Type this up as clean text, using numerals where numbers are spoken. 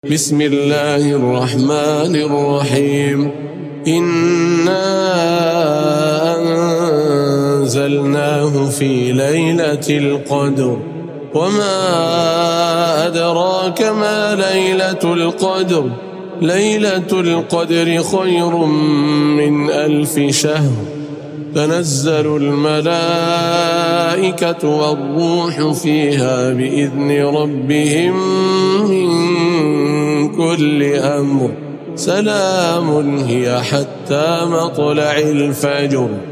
بسم الله الرحمن الرحيم. إنا أنزلناه في ليلة القدر وما أدراك ما ليلة القدر. ليلة القدر خير من 1000 شهر. تنزل الملائكة والروح فيها بإذن ربهم من كل أمر. سلام هي حتى مطلع الفجر.